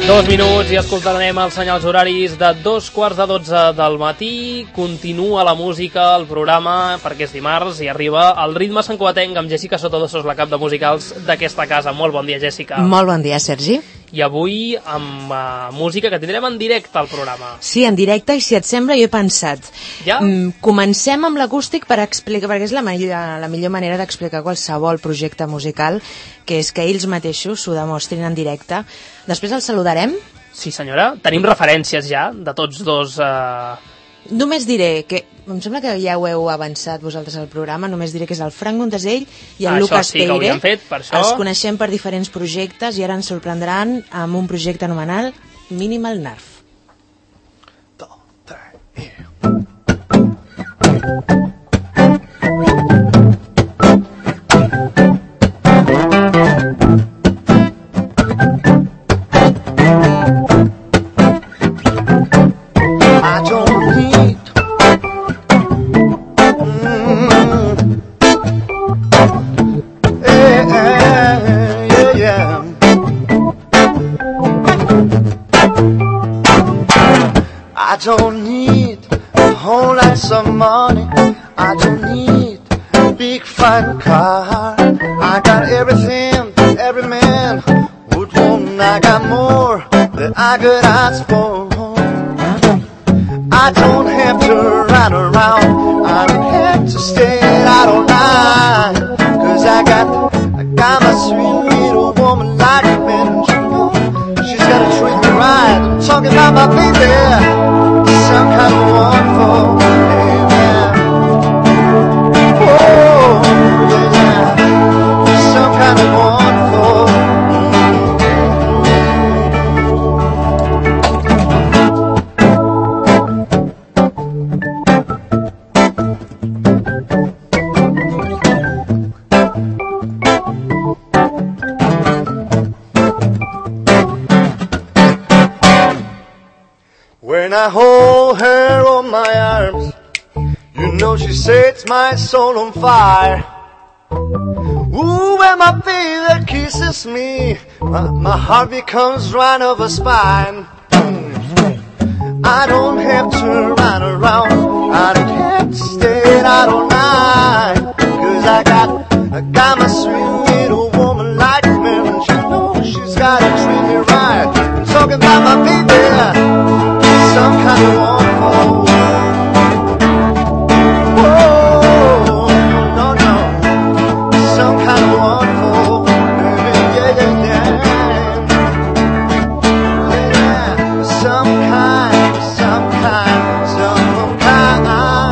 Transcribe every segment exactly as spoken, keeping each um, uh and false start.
Dos minuts i escoltarem els senyals horaris de dos quarts de dotze del matí. Continua la música, el programa, perquè és dimarts i arriba el ritme santcugatenc amb Jessica Sotodosos, la cap de musicals d'aquesta casa. Molt bon dia, Jessica. Molt bon dia, Sergi. I avui amb uh, música que tindrem en directe al programa. Sí, en directe, i si et sembla, jo he pensat. Ja? Mm, comencem amb l'acústic per explicar, perquè és la, la millor manera d'explicar qualsevol projecte musical, que és que ells mateixos s'ho demostrin en directe. Després els saludarem. Sí, senyora. Tenim referències ja de tots dos... Uh... Només diré que, em sembla que ja ho heu avançat vosaltres al programa, només diré que és el Frank Montesell i el ah, Lucas sí, Teire. Fet, per això. Els coneixem per diferents projectes i ara ens sorprendran amb un projecte anomenat Minimal Nerve. Dos, tres, i... I don't need a whole lot of money. I don't need a big fine car. I got everything every man would want. I got more than I could ask for. I don't have to run around. I don't have to stay out all night. Cause I got, I got my sweet little woman like me. She's gotta treat me right. I'm talking about my baby. Some kind of wonderful, yeah. Oh, yeah. Some kind of wonderful. When I hold her on my arms, you know she sets my soul on fire. Ooh, when my baby kisses me, my, my heart becomes right over spine. I don't have to run around, I don't have to stay out all night. Cause I got, I got my sweet little woman like me, and she knows she's gotta treat me right. I'm talking about my baby. Some kind of wonderful. Whoa, no, no. Some kind of wonderful. Yeah, yeah, yeah. Yeah, some kind, some kind, some kind.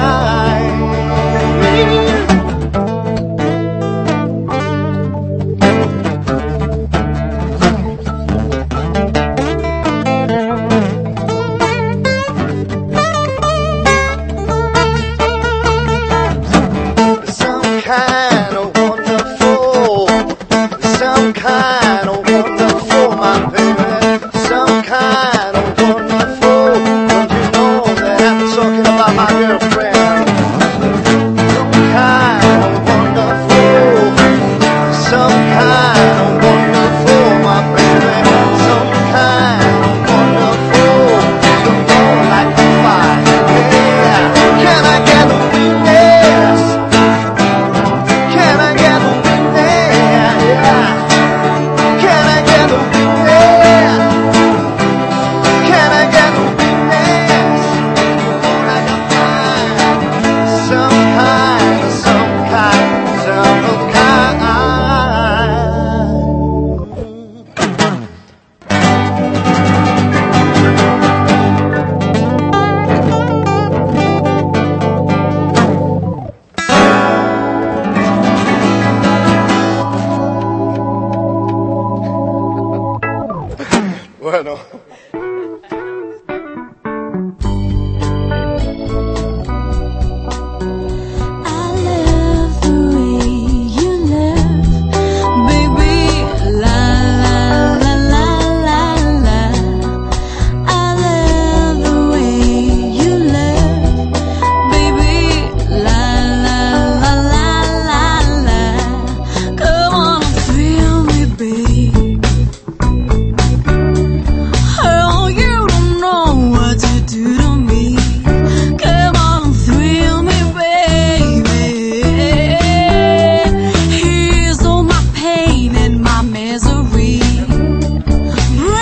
Bueno.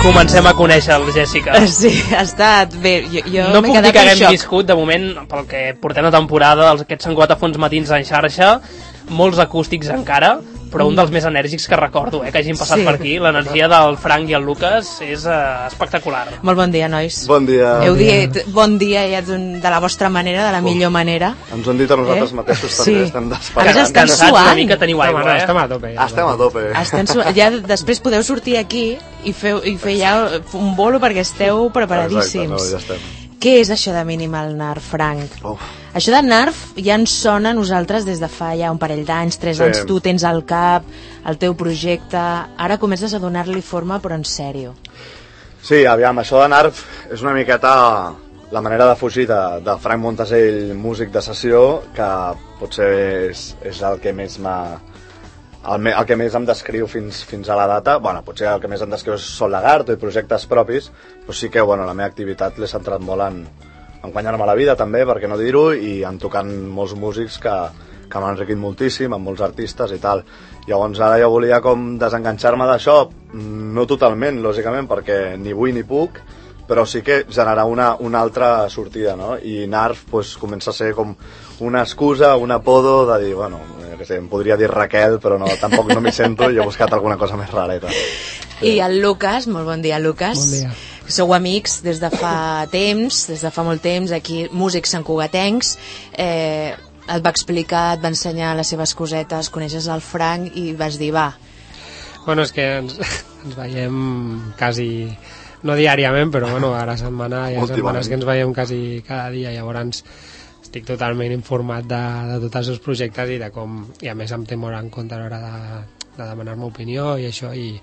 Comencem a conèixer el Jessica. Sí, ha estat bé. Jo, jo no puc dir que haguem xoc. viscut, de moment, pel que portem de temporada, els, aquests Sant Cugat a fons matins en xarxa, molts acústics encara, però un dels més enèrgics que recordo, eh, que hagin passat Sí. per aquí. L'energia del Frank i el Lucas és uh, espectacular. Molt bon dia, nois. Bon dia. Heu dit bon dia ja d'un- de la vostra manera, de la millor manera. Ens ho han dit a nosaltres Eh? mateixos Sí. també, estem A més, desesperats. estem Cansats suant. una mica, teniu aigua, no, no, eh? estem a tope. Ja, Estem a tope. Estem su... Ja després podeu sortir aquí i fer, i fer ja un bolo perquè esteu preparadíssims. Exacte, no, ja estem. Què és això de Minimal Narf, Frank? Uf. Això de Narf ja ens sona a nosaltres des de fa ja un parell d'anys, tres Sí. anys, tu tens al cap el teu projecte, ara comences a donar-li forma però en sèrio. Sí, aviam, això de Narf és una miqueta la manera de fugir de, de Frank Montasell, músic de sessió, que potser és, és el que més m'ha... El, me, el que més em descriu fins, fins a la data. Bueno, potser el que més em descriu és Sol Lagarto i projectes propis, però sí que bueno, la meva activitat l'he centrat molt en, en guanyar-me la vida també, per què no dir-ho, i en tocant molts músics que, que m'han enriquit moltíssim, amb molts artistes i tal. Llavors ara jo volia com desenganxar-me d'això, no totalment, lògicament, perquè ni vull ni puc, però sí que generar una, una altra sortida, no? I Narf pues, comença a ser com una excusa, un apodo de dir, bueno, jo què sé, em podria dir Raquel, però no, tampoc no m'hi sento i he buscat alguna cosa més rareta. I el Lucas, molt bon dia, Lucas. Bon dia. Sou amics des de fa temps, des de fa molt temps, aquí músics santcugatencs. Eh, et va explicar, et va ensenyar les seves cosetes, coneixes el Frank i vas dir, va. Bueno, és que ens, ens veiem quasi, no diàriament, però bueno, a la setmana hi ha Últimament. setmanes que ens veiem quasi cada dia, llavors estic totalment informat de, de tots els seus projectes i de com, i a més em té molt en compte a l'hora de, de demanar-me opinió i això, i,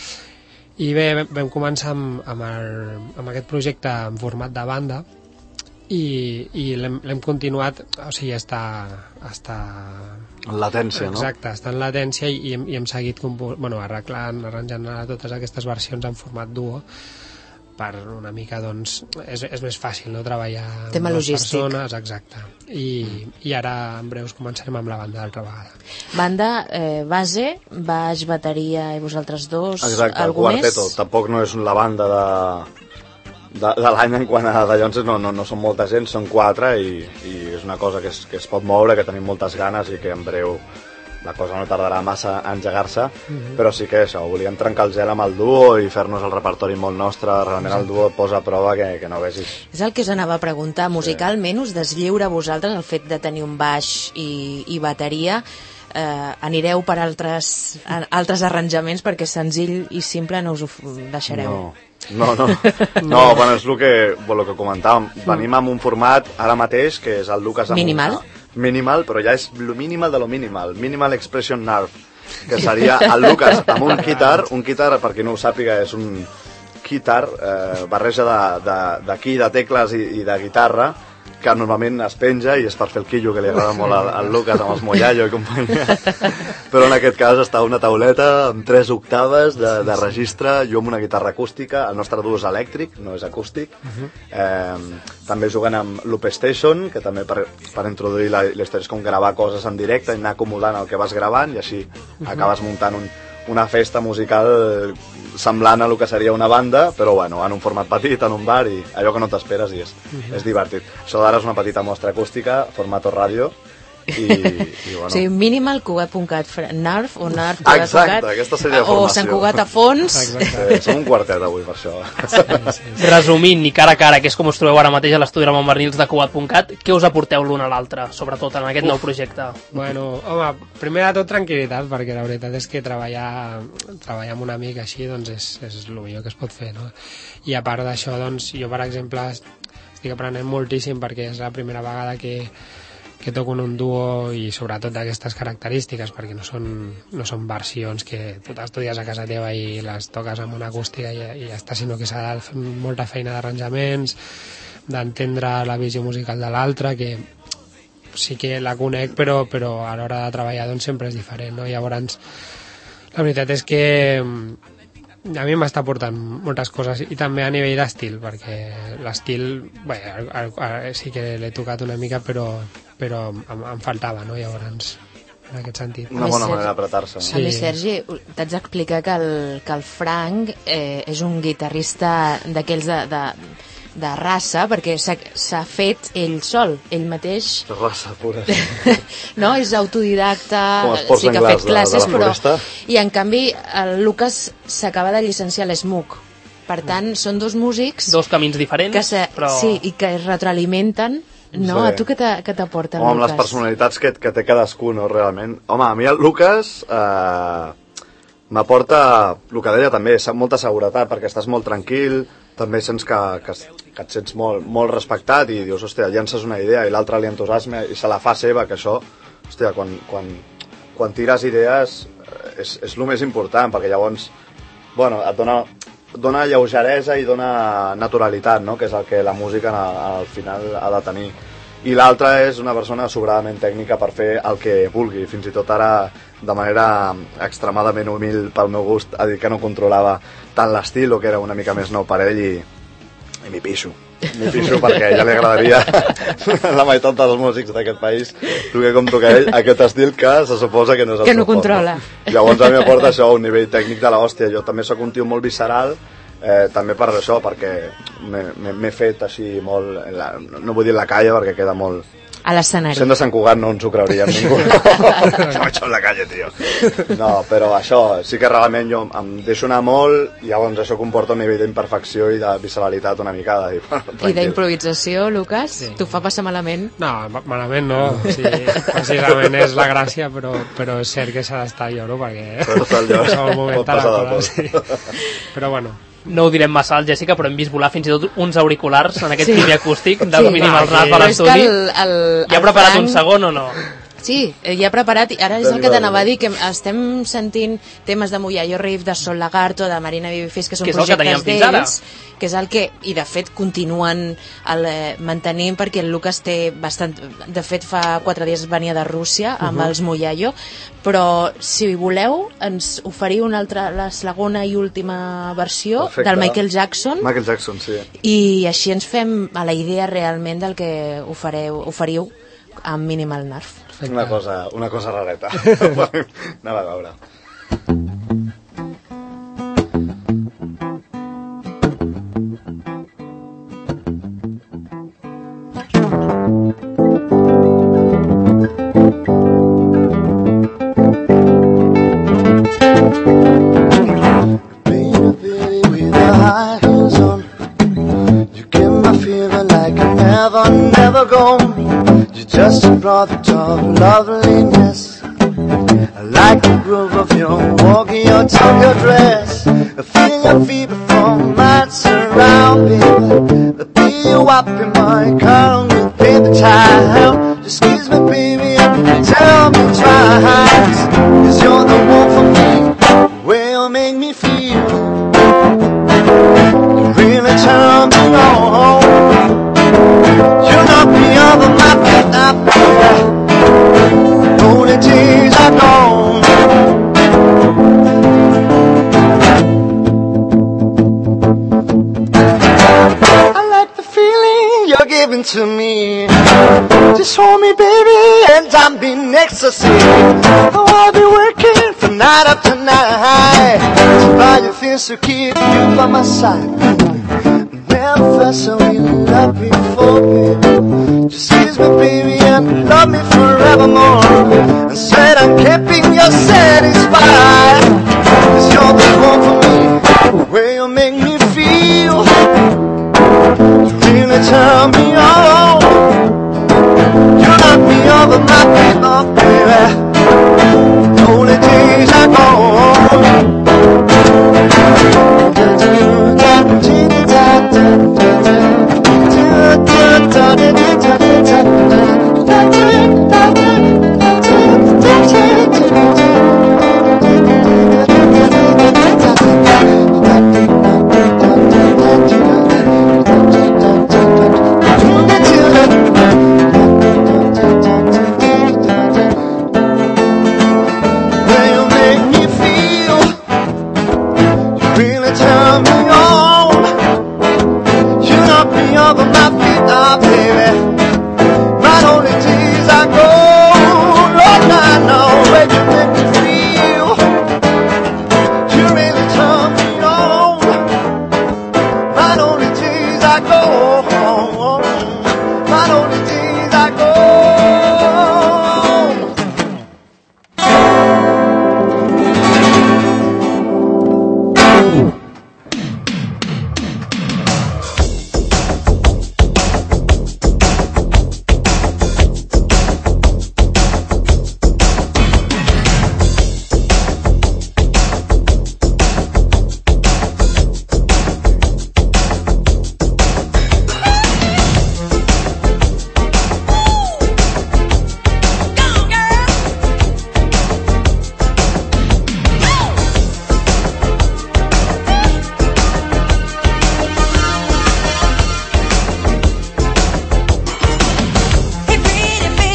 i bé, vam començar amb, amb, el, amb aquest projecte en format de banda i, i l'hem l'hem continuat, o sigui, està, està En latència, no? exacte, està en latència i, i, hem, i hem seguit compo- bueno, arreglant, arranjant totes aquestes versions en format duo per una mica, doncs, és, és més fàcil, no?, treballar Tema amb dues logístic. persones, exacte. I, I ara, en breus, començarem amb la banda d'altra vegada. Banda, eh, base, baix, bateria i vosaltres dos, Exacte, el algú més? quarteto. Tampoc no és la banda de, de, de l'any en quant a de Llonses, no, no, no són molta gent, són quatre i, i és una cosa que es, que es pot moure, que tenim moltes ganes i que en breu la cosa no tardarà massa a engegar-se, mm-hmm. però sí que això, volíem trencar el gel amb el duo i fer-nos el repertori molt nostre, realment el duo posa a prova que, que no vegis. És el que us anava a preguntar, musicalment us deslliura a vosaltres el fet de tenir un baix i, i bateria, eh, anireu per altres, a, altres arranjaments perquè senzill i simple no us ho f- deixareu. No, no, no, no bueno, és el que, bueno, el que comentàvem, venim amb un format ara mateix que és el Lucas amb Minimal? Un, minimal, però ja és lo minimal de lo minimal, Minimal Expression Narf, que seria el Lucas amb un guitar, un guitar, per qui no ho sàpiga, és un guitar, eh, barreja de, de, d'aquí, de tecles i, i de guitarra, que normalment es penja i és per fer el quillo que li agrada molt al, al Lucas amb els Moyallo i companyia, però en aquest cas està una tauleta amb tres octaves de, de registre, jo amb una guitarra acústica, el nostre duo és elèctric, no és acústic, eh, també jugant amb Loop Station, que també per, per introduir la, la història és com gravar coses en directe i anar acumulant el que vas gravant i així acabes muntant un, una festa musical semblant a el que seria una banda, però bueno, en un format petit, en un bar, i allò que no t'esperes i és, uh-huh. és divertit. Això d'ara és una petita mostra acústica, formato ràdio, i, i bueno... O sigui, minimalcugat.cat, Narf o Narf Cugat. Exacte, aquesta seria la O formació. Sant Cugat a fons. Sí, som un quartet avui per això. Resumint, i cara a cara, que és com us trobeu ara mateix a l'estudi Ramon Bernils de Cugat punt cat, què us aporteu l'un a l'altre, sobretot en aquest Uf. nou projecte? Bueno, home, primer de tot tranquil·litat, perquè la veritat és que treballar, treballar amb un amic així doncs és, és el millor que es pot fer, no? I a part d'això, doncs, jo per exemple estic aprenent moltíssim perquè és la primera vegada que que toco en un duo i sobretot d'aquestes característiques, perquè no són, no són versions que tu t'estudies a casa teva i les toques amb una acústica i, i ja està, sinó que s'ha de fer molta feina d'arranjaments, d'entendre la visió musical de l'altre, que sí que la conec, però, però a l'hora de treballar doncs sempre és diferent, no? Llavors, la veritat és que a mi m'està portant moltes coses i també a nivell d'estil, perquè l'estil, bé, sí que l'he tocat una mica, però, però em, em faltava, no? Llavors en aquest sentit. Una bona manera d'apretar-se. Sí. A mi, Sergi, t'haig d'explicar que el, que el Frank eh, és un guitarrista d'aquells de, de, de raça, perquè s'ha fet ell sol, ell mateix. De raça pura. No, és autodidacta, sí que ha fet classes, de, de però... I en canvi el Lucas s'acaba de llicenciar a l'S M U C. Per tant, són dos músics... Dos camins diferents, que se, però... Sí, i que es retroalimenten. No? Sí. A tu què t'aporta el Lucas? Home, amb les personalitats que, que té cadascú, no, realment. Home, a mi el Lucas eh, m'aporta el que deia també, molta seguretat, perquè estàs molt tranquil, també sents que, que, que et sents molt, molt respectat i dius, hòstia, llences una idea i l'altre li entusiasma i se la fa seva, que això, hòstia, quan, quan, quan tires idees és, és el més important, perquè llavors, bueno, et dona... dona lleugeresa i dona naturalitat, no? Que és el que la música al, al final ha de tenir. I l'altra és una persona sobradament tècnica per fer el que vulgui, fins i tot ara de manera extremadament humil pel meu gust, ha dit que no controlava tant l'estil o que era una mica més nou per ell i, i m'hi pixo. M'hi pixo perquè ja li agradaria la meitat dels músics d'aquest país tocar com toca ell, aquest estil que se suposa que no és el que no controla. No? Llavors a mi m'aporta això, un nivell tècnic de l'hòstia. Jo també sóc un tio molt visceral, eh, també per això, perquè m'he fet així molt, la, no vull dir la calle perquè queda molt... A l'escenari. Sent de Sant Cugat no ens ho creuríem ningú. Se m'ha hecho en la calle, tio. No, però això, sí que realment jo em deixo anar molt i llavors això comporta un nivell d'imperfecció i de visceralitat una mica. De dir, bueno, I d'improvisació, Lucas? Sí. T'ho fa passar malament? No, malament no. Sí, precisament és la gràcia, però, però és cert que s'ha d'estar jo, no? Perquè és un moment taràcola. Sí. Però bueno... No ho direm massa al Jessica, però hem vist volar fins i tot uns auriculars en aquest sí. primer acústic de sí. Minimal Rap a l'estudi. Ja ha preparat Frank... un segon o no? Sí, ja he preparat, i ara és el que t'anava a dir, que estem sentint temes de Moyayo Riff, de Sol Lagarto, de Marina Babyface, que són que projectes d'ells, que és el que, i de fet continuen el, eh, mantenint, perquè el Lucas té bastant, de fet fa quatre dies venia de Rússia amb uh -huh. els Moyayo, però si voleu ens oferiu una altra, la segona i última versió Perfecte. Del Michael Jackson, Michael Jackson, sí. I així ens fem a la idea realment del que ofereu, oferiu amb Minimal Nerf. Una cosa, una cosa rareta. Anava a veure. Never gone. You're just a product of loveliness. I like the groove of your walk, your talk, your dress. I feel your feet before mine surround me. The be you up in my car with paper towel. Just kiss me, baby, and tell me twice. Cause you're the one for me. Will make me feel. You really turn me on. You knock me over my feet up, yeah. Only days are gone. I like the feeling you're giving to me. Just hold me, baby, and I'm being ecstasy. Oh, I'll be working from night up to night to buy you things to keep you by my side. Never felt so in love before, baby. Just kiss me, baby, and love me forevermore. And said I'm keeping you satisfied. Cause you're the one for me. The way you make me feel. You really turn me on. You knock me over my feet, oh, baby. Only days are gone.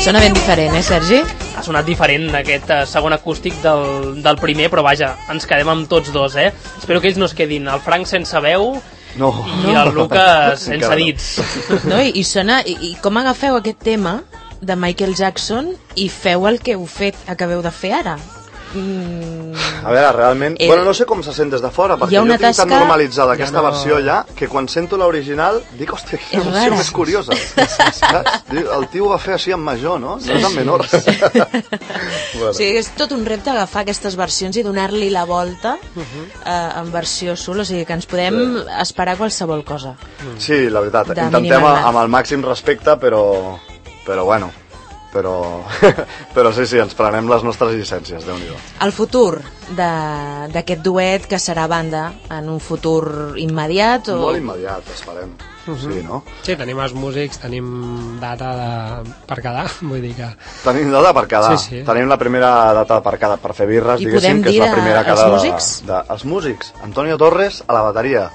Sona ben diferent, eh, Sergi? Ha sonat diferent aquest uh, segon acústic del, del primer, però vaja, ens quedem amb tots dos, eh? Espero que ells no es quedin. El Frank sense veu no. i el Lucas sense dits. No, i, i sona... I, I com agafeu aquest tema de Michael Jackson i feu el que heu fet, acabeu de fer ara? Mm. A veure, realment... Eh, bueno, no sé com se sent des de fora, perquè jo tinc tasca... tan normalitzada aquesta ja no... versió ja, que quan sento l'original dic, hòstia, quina versió més curiosa. El tio ho va fer així en major, no? No és en menor. Bueno. O sigui, és tot un repte agafar aquestes versions i donar-li la volta uh-huh. eh, en versió sul, o sigui que ens podem sí. esperar qualsevol cosa. Sí, la veritat, intentem amb el màxim respecte, però, però bueno... Però, però sí, sí, ens prenem les nostres llicències, Déu-n'hi-do. El futur d'aquest duet, que serà banda en un futur immediat? O... Molt immediat, esperem. Uh-huh. Sí, no? Sí, tenim els músics, tenim data de... per quedar, vull dir que... Tenim data per quedar. Sí, sí. Tenim la primera data per quedar, per fer birres, I diguéssim, que és la primera quedada. Els músics? De, de, els músics. Antonio Torres a la bateria.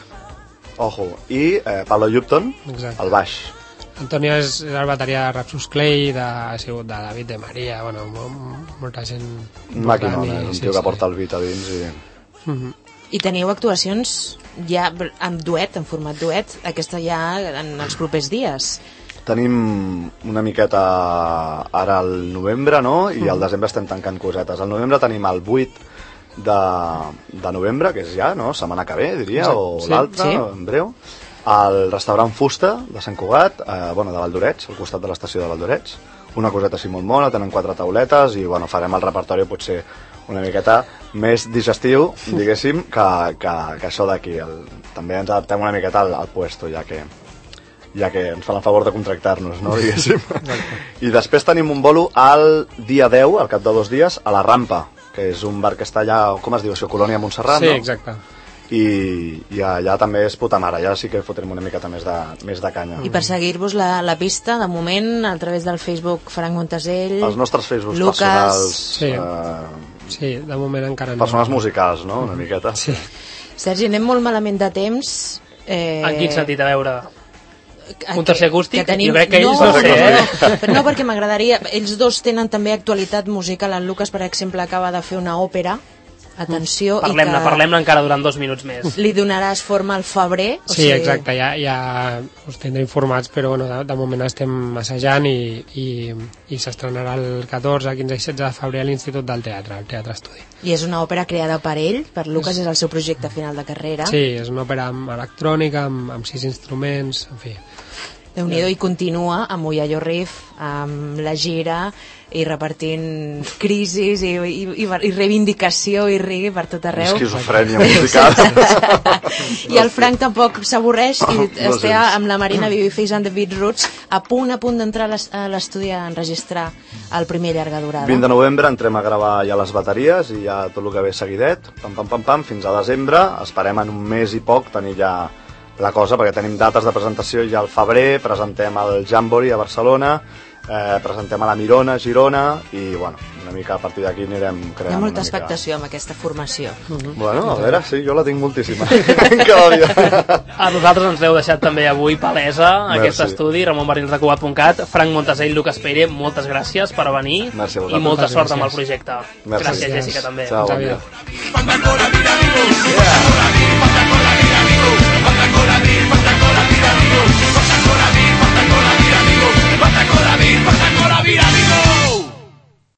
Ojo. I eh, Pablo Yupton al baix. Antonio és el bateria de Rapsus Clay, de, ha sigut de David de Maria, bueno, molta gent... Maquinona, és un tio sí, que porta el beat a dins i... Mm-hmm. I teniu actuacions ja en duet, en format duet, aquesta ja en els propers dies? Tenim una miqueta ara al novembre, no? I mm. al desembre estem tancant cosetes. Al novembre tenim el vuit de, de novembre, que és ja, no? Setmana que ve, diria, sí, o sí, l'altra, sí. en breu. Al restaurant Fusta de Sant Cugat, eh, bueno, de Valldorets, al costat de l'estació de Valldorets, una coseta així molt mona, tenen quatre tauletes i bueno, farem el repertori potser una miqueta més digestiu, diguéssim, que, que, que això d'aquí. També ens adaptem una miqueta al, al puesto, ja que, ja que ens fan el favor de contractar-nos, no, diguéssim. I després tenim un bolo al dia deu, al cap de dos dies, a la Rampa, que és un bar que està allà, com es diu això, Colònia Montserrat, sí, no? Sí, exacte. I, i allà també és puta mare, allà sí que fotrem una miqueta més de, més de canya. I per seguir-vos la, la pista, de moment, a través del Facebook Frank Montesell, els nostres Facebooks Lucas... personals, sí. Eh, sí, de moment encara no. Personals musicals, no? Una miqueta. Sí. Sergi, anem molt malament de temps. Eh... En quin sentit, a veure... Un tercer acústic? Que tenim... Jo crec que ells no, no sé, eh? No, no, perquè m'agradaria... Ells dos tenen també actualitat musical. El Lucas, per exemple, acaba de fer una òpera. Atenció, parlem-ne, i que parlem-ne encara durant dos minuts més. Li donaràs forma al febrer? O sí, sigui... exacte, ja, ja us tindré informats, però bueno, de, de moment estem assajant i, i, i s'estrenarà el catorze, quinze i setze de febrer a l'Institut del Teatre, al Teatre Estudi. I és una òpera creada per ell? Per Lucas és el seu projecte final de carrera? Sí, és una òpera amb electrònica, amb, amb sis instruments, en fi. Déu-n'hi-do, i continua amb Uyallo Riff, amb la gira i repartint crisis i, i, i, i reivindicació i rigui per tot arreu. Esquizofrènia musical. I el Frank tampoc s'avorreix i no, està no amb la Marina Babyface and the Beatroots a punt a punt d'entrar a l'estudi a enregistrar el primer llarga durada. vint de novembre entrem a gravar ja les bateries i ja tot el que ve seguidet, pam pam pam pam, fins a desembre. Esperem en un mes i poc tenir ja la cosa, perquè tenim dates de presentació ja al febrer, presentem el Jamboree a Barcelona, eh, presentem a la Mirona, a Girona, i bueno, una mica a partir d'aquí anirem creant. Hi ha molta una expectació mica... amb aquesta formació. Uh-huh. Bueno, a veure, sí, jo la tinc moltíssima. Cada dia. A nosaltres ens heu deixat també avui palesa a aquest estudi, ramon barrils de cugat punt cat. Frank Montesell, Lucas Peire, moltes gràcies per venir. Merci i molta gràcies. sort amb el projecte. Merci. Gràcies, Jessica, també. Ciao, bon dia.